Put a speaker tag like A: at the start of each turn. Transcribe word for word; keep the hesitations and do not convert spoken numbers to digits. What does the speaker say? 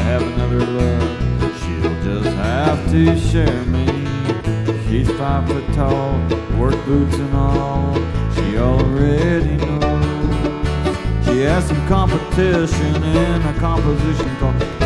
A: have another love, she'll just have to share me. She's five foot tall, work boots and all, she already knows. She has some competition in a composition called